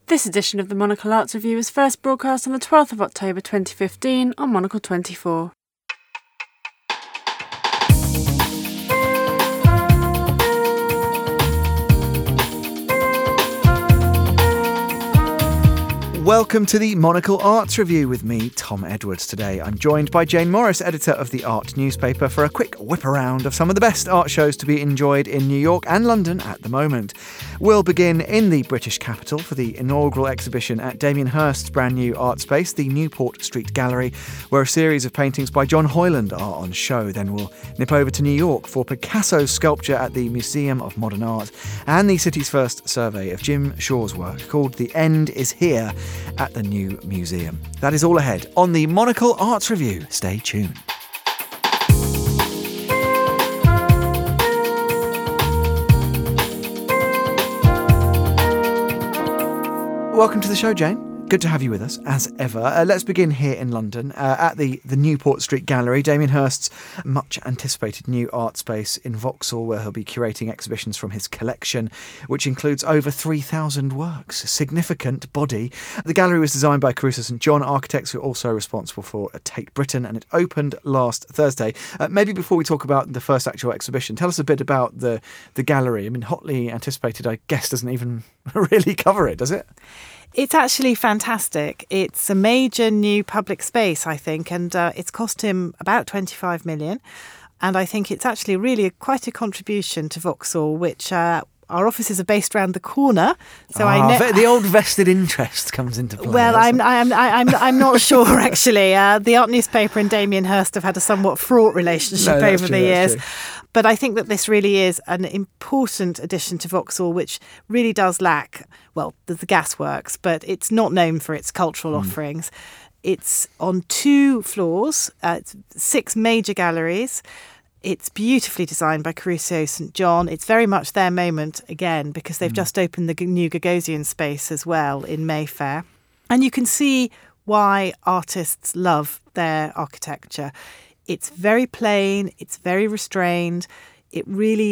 This edition of the Monocle Arts Review was first broadcast on the 12th of October 2015 on Monocle 24. Welcome to the Monocle Arts Review with me, Tom Edwards. Today I'm joined by Jane Morris, editor of the Art newspaper, for a quick whip around of some of the best art shows to be enjoyed in New York and London at the moment. We'll begin in the British capital for the inaugural exhibition at Damien Hirst's brand new art space, the Newport Street Gallery, where a series of paintings by John Hoyland are on show. Then we'll nip over to New York for Picasso's sculpture at the Museum of Modern Art and the city's first survey of Jim Shaw's work called The End Is Here at the new museum. That is all ahead on the Monocle Arts Review. Stay tuned. Welcome to the show, Jane. Good to have you with us, as ever. Let's begin here in London at the Newport Street Gallery, Damien Hirst's much-anticipated new art space in Vauxhall, where he'll be curating exhibitions from his collection, which includes over 3,000 works. A significant body. The gallery was designed by Caruso St John architects, who are also responsible for Tate Britain, and it opened last Thursday. Maybe before we talk about the first actual exhibition, tell us a bit about the gallery. I mean, hotly anticipated, I guess, doesn't even really cover it, does it? It's actually fantastic. It's a major new public space, I think, and it's cost him about 25 million. And I think it's actually really quite a contribution to Vauxhall, which our offices are based around the corner. So the old vested interest comes into play. Well, I'm not sure actually. The Art newspaper and Damien Hirst have had a somewhat fraught relationship over the years. But I think that this really is an important addition to Vauxhall, which really does lack, well, the gasworks, but it's not known for its cultural offerings. It's on 2 floors, 6 major galleries. It's beautifully designed by Caruso St John. It's very much their moment again, because they've just opened the new Gagosian space as well in Mayfair. And you can see why artists love their architecture. It's very plain, it's very restrained, it's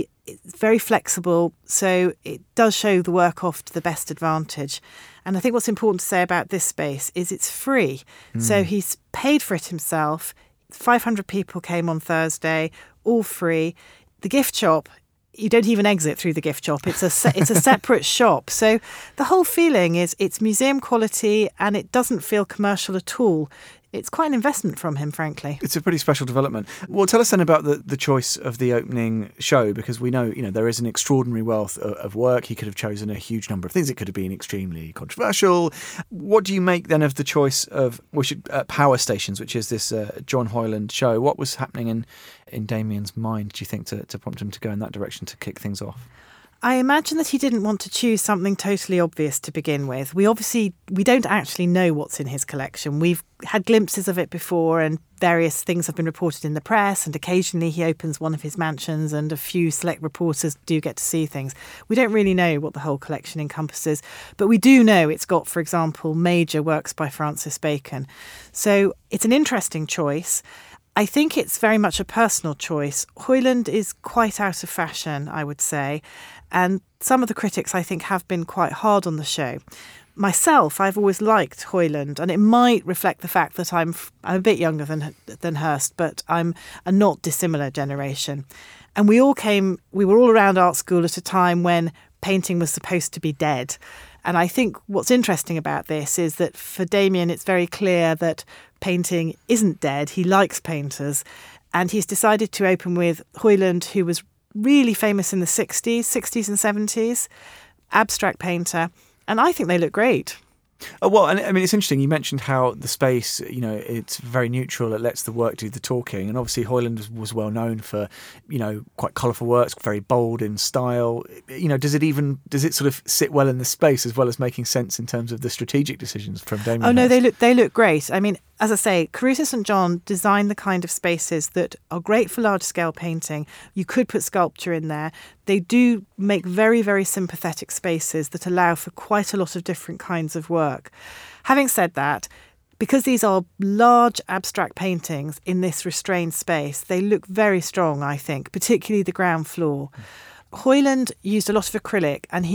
very flexible, so it does show the work off to the best advantage. And I think what's important to say about this space is it's free. So he's paid for it himself. 500 people came on Thursday, all free. The gift shop, you don't even exit through the gift shop. It's a separate shop. So the whole feeling is it's museum quality and it doesn't feel commercial at all. It's quite an investment from him, frankly. It's a pretty special development. Well, tell us then about the choice of the opening show, because we know, there is an extraordinary wealth of work. He could have chosen a huge number of things. It could have been extremely controversial. What do you make then of the choice of Power Stations, which is this John Hoyland show? What was happening in Damien's mind, do you think, to prompt him to go in that direction to kick things off? I imagine that he didn't want to choose something totally obvious to begin with. We don't actually know what's in his collection. We've had glimpses of it before, and various things have been reported in the press, and occasionally he opens one of his mansions and a few select reporters do get to see things. We don't really know what the whole collection encompasses, but we do know it's got, for example, major works by Francis Bacon. So it's an interesting choice. I think it's very much a personal choice. Hoyland is quite out of fashion, I would say, and some of the critics, I think, have been quite hard on the show. Myself, I've always liked Hoyland, and it might reflect the fact that I'm a bit younger than Hirst, but I'm a not dissimilar generation. And we were all around art school at a time when painting was supposed to be dead. And I think what's interesting about this is that for Damien, it's very clear that painting isn't dead. He likes painters. And he's decided to open with Hoyland, who was really famous in the 60s and 70s, abstract painter. And I think they look great. Well, and I mean, it's interesting. You mentioned how the space, it's very neutral. It lets the work do the talking. And obviously Hoyland was well known for, quite colourful works, very bold in style. Does it sort of sit well in the space as well as making sense in terms of the strategic decisions from Damien? Oh, no, they look great. I mean, as I say, Caruso St John designed the kind of spaces that are great for large-scale painting. You could put sculpture in there. They do make very, very sympathetic spaces that allow for quite a lot of different kinds of work. Having said that, because these are large abstract paintings in this restrained space, they look very strong, I think, particularly the ground floor. Hoyland used a lot of acrylic, and he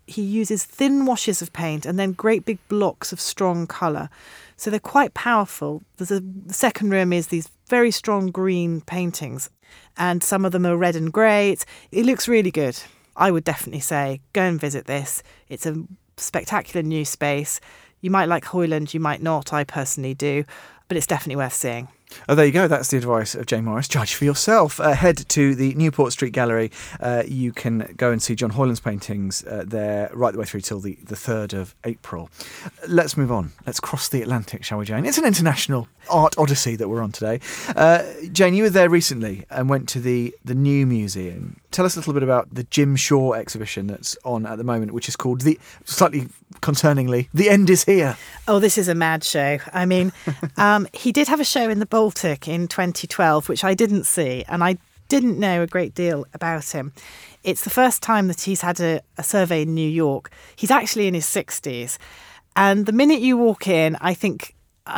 he uses thin washes of paint and then great big blocks of strong colour. So they're quite powerful. The second room is these very strong green paintings, and some of them are red and grey. It looks really good. I would definitely say go and visit this. It's a spectacular new space. You might like Hoyland, you might not. I personally do, but it's definitely worth seeing. Oh, there you go. That's the advice of Jane Morris. Judge for yourself. Head to the Newport Street Gallery. You can go and see John Hoyland's paintings there right the way through till the 3rd of April. Let's move on. Let's cross the Atlantic, shall we, Jane? It's an international art odyssey that we're on today. Jane, you were there recently and went to the New Museum. Tell us a little bit about the Jim Shaw exhibition that's on at the moment, which is called, slightly concerningly, The End Is Here. Oh, this is a mad show. I mean, he did have a show in the Baltic in 2012, which I didn't see, and I didn't know a great deal about him. It's the first time that he's had a survey in New York. He's actually in his 60s. And the minute you walk in, I think,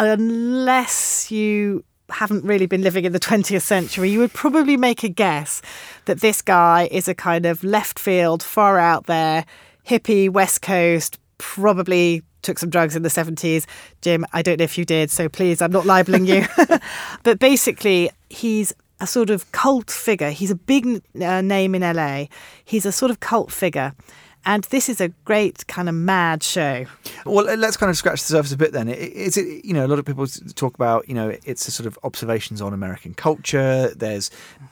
unless you haven't really been living in the 20th century, you would probably make a guess that this guy is a kind of left field, far out there, hippie, West Coast, probably took some drugs in the 70s. Jim, I don't know if you did, so please, I'm not libeling you. But basically, he's a sort of cult figure. He's a big name in LA. He's a sort of cult figure. And this is a great kind of mad show. Well, let's kind of scratch the surface a bit then. Is it, a lot of people talk about, it's a sort of observations on American culture. There's,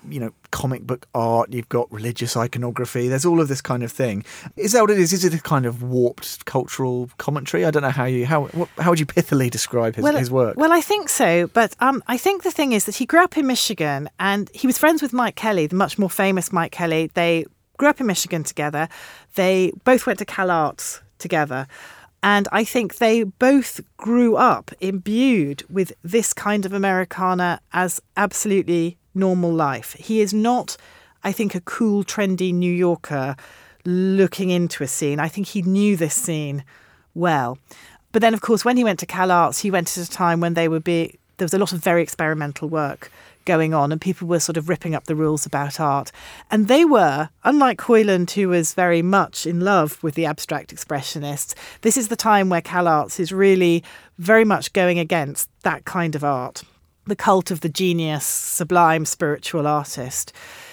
comic book art. You've got religious iconography. There's all of this kind of thing. Is that what it is? Is it a kind of warped cultural commentary? I don't know how would you pithily describe his work? Well, I think so. But I think the thing is that he grew up in Michigan and he was friends with Mike Kelly, the much more famous Mike Kelly. They grew up in Michigan together. They both went to CalArts together. And I think they both grew up imbued with this kind of Americana as absolutely normal life. He is not, I think, a cool, trendy New Yorker looking into a scene. I think he knew this scene well. But then, of course, when he went to CalArts, he went at a time when there was a lot of very experimental work going on and people were sort of ripping up the rules about art. And they were, unlike Hoyland, who was very much in love with the abstract expressionists, this is the time where CalArts is really very much going against that kind of art, the cult of the genius, sublime, spiritual artist.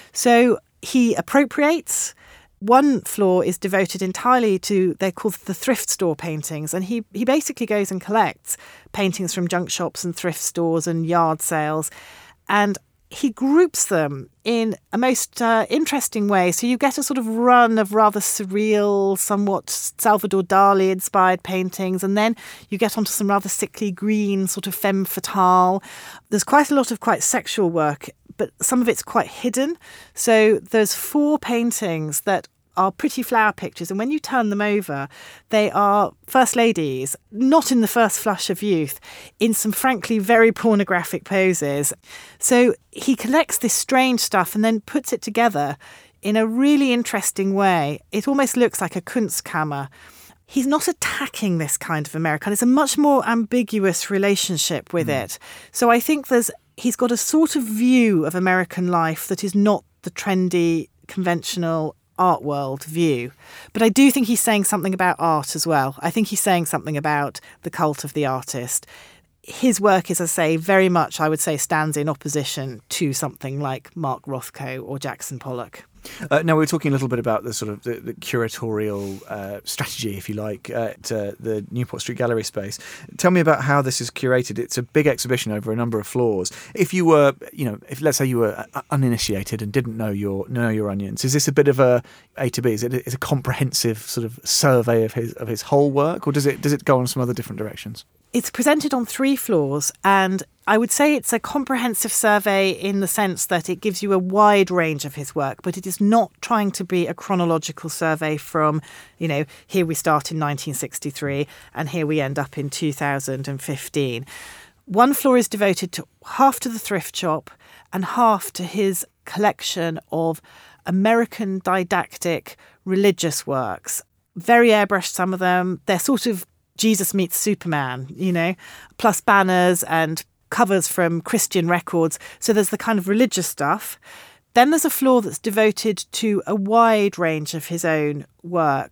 So he appropriates. One floor is devoted entirely to, they're called the thrift store paintings. And he basically goes and collects paintings from junk shops and thrift stores and yard sales. And he groups them in a most interesting way. So you get a sort of run of rather surreal, somewhat Salvador Dali-inspired paintings. And then you get onto some rather sickly green, sort of femme fatale. There's quite a lot of quite sexual work, but some of it's quite hidden. So there's 4 paintings that are pretty flower pictures. And when you turn them over, they are first ladies, not in the first flush of youth, in some frankly very pornographic poses. So he collects this strange stuff and then puts it together in a really interesting way. It almost looks like a Kunstkammer. He's not attacking this kind of Americana. It's a much more ambiguous relationship with it. So I think he's got a sort of view of American life that is not the trendy, conventional art world view. But I do think he's saying something about art as well. I think he's saying something about the cult of the artist. His work is, as I say, very much, I would say, stands in opposition to something like Mark Rothko or Jackson Pollock. Now, we were talking a little bit about the sort of the curatorial strategy, if you like, at the Newport Street Gallery space. Tell me about how this is curated. It's a big exhibition over a number of floors. If you were, if let's say you were uninitiated and didn't know your onions, is this a bit of a to B? Is it a comprehensive sort of survey of his whole work, or does it go on some other different directions? It's presented on 3 floors, and I would say it's a comprehensive survey in the sense that it gives you a wide range of his work, but it is not trying to be a chronological survey from, here we start in 1963 and here we end up in 2015. One floor is devoted to half to the thrift shop and half to his collection of American didactic religious works. Very airbrushed, some of them. They're sort of Jesus meets Superman, plus banners and covers from Christian records. So there's the kind of religious stuff. Then there's a floor that's devoted to a wide range of his own work.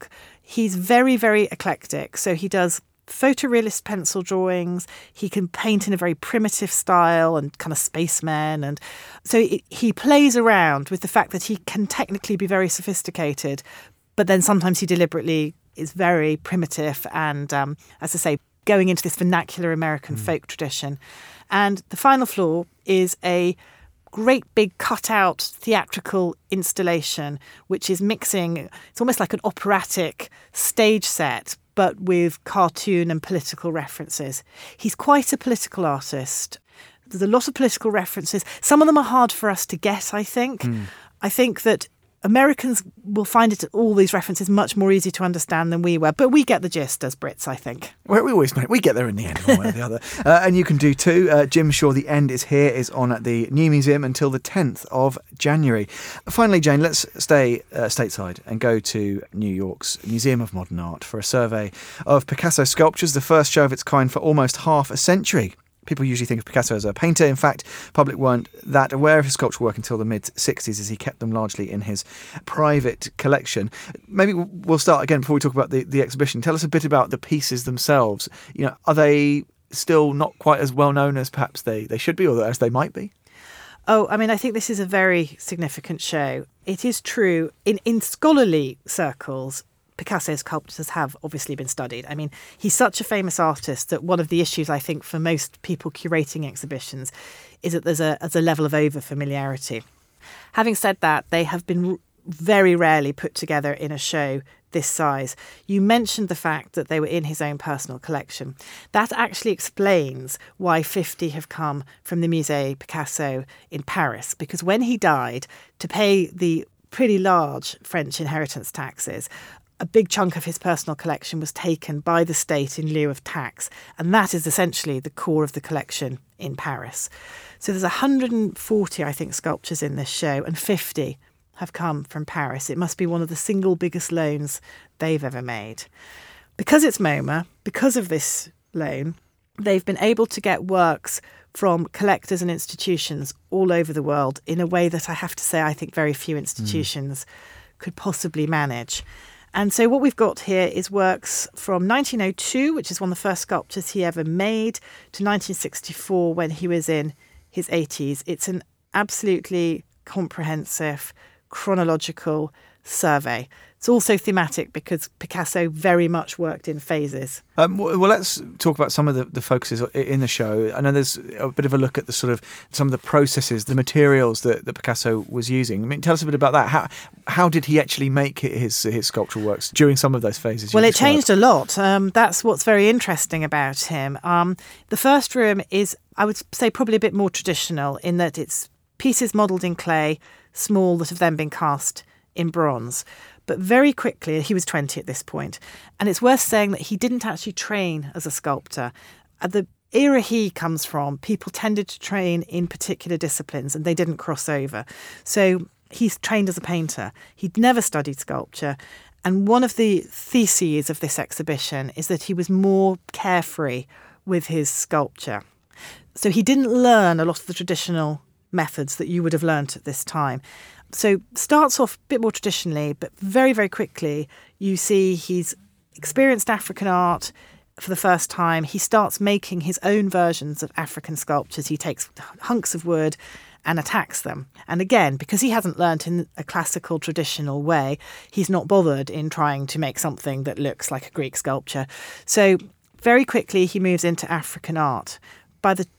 He's very, very eclectic. So he does photorealist pencil drawings. He can paint in a very primitive style and kind of spaceman. And so he plays around with the fact that he can technically be very sophisticated, but then sometimes he deliberately is very primitive and, as I say, going into this vernacular American folk tradition. And the final floor is a great big cut-out theatrical installation, which is mixing, it's almost like an operatic stage set, but with cartoon and political references. He's quite a political artist. There's a lot of political references. Some of them are hard for us to get, I think. I think that Americans will find all these references much more easy to understand than we were, but we get the gist as Brits, I think. Well, we always know. We get there in the end, one way or the other. And you can do too. Jim Shaw, The End Is Here is on at the New Museum until the 10th of January. Finally, Jane, let's stay stateside and go to New York's Museum of Modern Art for a survey of Picasso's sculptures, the first show of its kind for almost half a century. People usually think of Picasso as a painter. In fact, public weren't that aware of his sculptural work until the mid-60s, as he kept them largely in his private collection. Maybe we'll start again before we talk about the exhibition. Tell us a bit about the pieces themselves. You know, are they still not quite as well known as perhaps they should be, or as they might be? Oh, I mean, I think this is a very significant show. It is true in scholarly circles, Picasso's sculptures have obviously been studied. I mean, he's such a famous artist that one of the issues, I think, for most people curating exhibitions is that there's a level of over-familiarity. Having said that, they have been very rarely put together in a show this size. You mentioned the fact that they were in his own personal collection. That actually explains why 50 have come from the Musée Picasso in Paris, because when he died, to pay the pretty large French inheritance taxes, a big chunk of his personal collection was taken by the state in lieu of tax, and that is essentially the core of the collection in Paris. So there's 140, I think, sculptures in this show, and 50 have come from Paris. It must be one of the single biggest loans they've ever made. Because it's MoMA, because of this loan, they've been able to get works from collectors and institutions all over the world in a way that I have to say I think very few institutions could possibly manage. And so what we've got here is works from 1902, which is one of the first sculptures he ever made, to 1964 when he was in his 80s. It's an absolutely comprehensive, chronological survey. It's also thematic because Picasso very much worked in phases. Well, let's talk about some of the focuses in the show. I know there's a bit of a look at the sort of some of the processes, the materials that Picasso was using. I mean, tell us a bit about that. How did he actually make his sculptural works during some of those phases? Well, it changed a lot. That's what's very interesting about him. The first room is, I would say, probably a bit more traditional in that it's pieces modelled in clay, small, that have then been cast in bronze. But very quickly, he was 20 at this point, and it's worth saying that he didn't actually train as a sculptor. At the era he comes from, people tended to train in particular disciplines and they didn't cross over. So he's trained as a painter. He'd never studied sculpture. And one of the theses of this exhibition is that he was more carefree with his sculpture. So he didn't learn a lot of the traditional methods that you would have learnt at this time. So starts off a bit more traditionally, but very, very quickly you see he's experienced African art for the first time. He starts making his own versions of African sculptures. He takes hunks of wood and attacks them. And again, because he hasn't learnt in a classical traditional way, he's not bothered in trying to make something that looks like a Greek sculpture. So very quickly he moves into African art. By the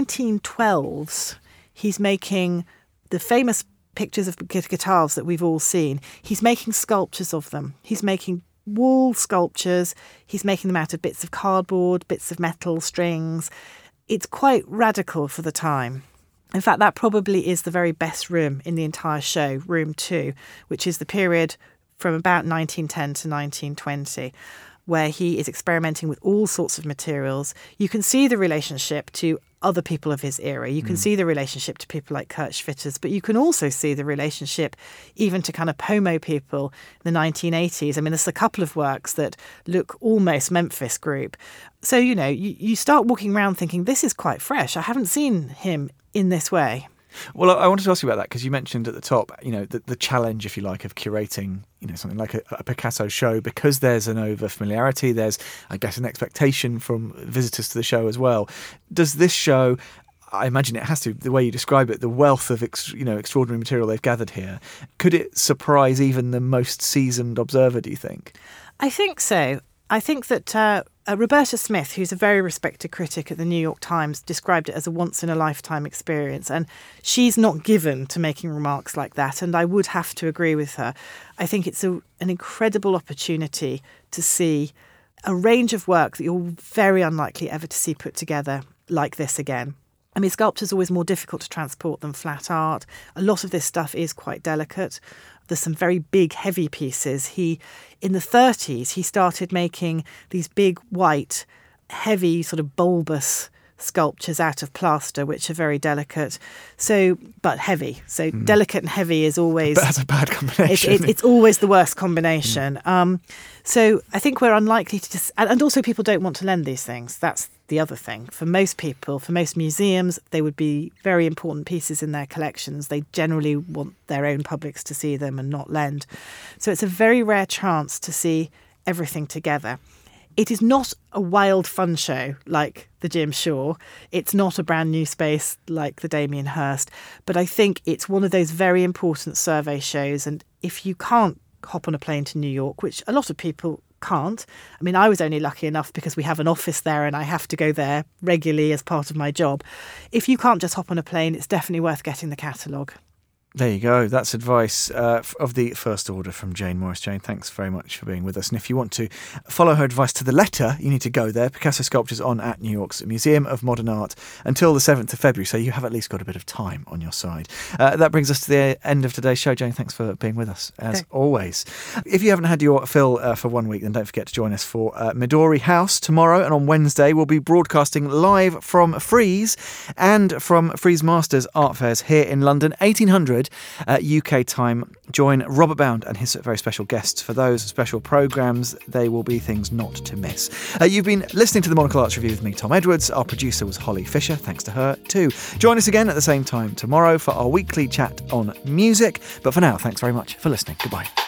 1912s, he's making the famous pictures of guitars that we've all seen. He's making sculptures of them. He's making wall sculptures. He's making them out of bits of cardboard, bits of metal, strings. It's quite radical for the time. In fact, that probably is the very best room in the entire show, room 2, which is the period from about 1910 to 1920, where he is experimenting with all sorts of materials. You can see the relationship to other people of his era. You can see the relationship to people like Kurt Schwitters, but you can also see the relationship even to kind of Pomo people in the 1980s. I mean, there's a couple of works that look almost Memphis group. So, you know, you start walking around thinking, this is quite fresh. I haven't seen him in this way. Well, I wanted to ask you about that because you mentioned at the top, the challenge, if you like, of curating, something like a Picasso show, because there's an over-familiarity, there's, I guess, an expectation from visitors to the show as well. Does this show, I imagine it has to, the way you describe it, the wealth of extraordinary material they've gathered here, could it surprise even the most seasoned observer, do you think? I think so. I think that Roberta Smith, who's a very respected critic at the New York Times, described it as a once-in-a-lifetime experience. And she's not given to making remarks like that, and I would have to agree with her. I think it's an incredible opportunity to see a range of work that you're very unlikely ever to see put together like this again. I mean, sculpture's always more difficult to transport than flat art. A lot of this stuff is quite delicate. There's some very big, heavy pieces. In the 30s, he started making these big, white, heavy, sort of bulbous sculptures out of plaster, which are very delicate, but heavy. So delicate and heavy is always... But that's a bad combination. It's always the worst combination. So I think we're unlikely to just... And also people don't want to lend these things. That's the other thing. For most people, for most museums, they would be very important pieces in their collections. They generally want their own publics to see them and not lend. So it's a very rare chance to see everything together. It is not a wild fun show like the Jim Shaw. It's not a brand new space like the Damien Hirst. But I think it's one of those very important survey shows. And if you can't hop on a plane to New York, which a lot of people can't. I mean, I was only lucky enough because we have an office there and I have to go there regularly as part of my job. If you can't just hop on a plane, it's definitely worth getting the catalogue. There you go. That's advice of the first order from Jane Morris. Jane, thanks very much for being with us. And if you want to follow her advice to the letter, you need to go there. Picasso Sculptures on at New York's Museum of Modern Art until the 7th of February. So you have at least got a bit of time on your side. That brings us to the end of today's show. Jane, thanks for being with us, as always. If you haven't had your fill for 1 week, then don't forget to join us for Midori House tomorrow. And on Wednesday, we'll be broadcasting live from Frieze and from Frieze Masters Art Fairs here in London, 1800 UK time. Join Robert Bound and his very special guests for those special programmes. They will be things not to miss. You've been listening to the Monocle Arts Review with me, Tom Edwards. Our producer was Holly Fisher. Thanks to her too. Join us again at the same time tomorrow for our weekly chat on music. But for now, thanks very much for listening. Goodbye.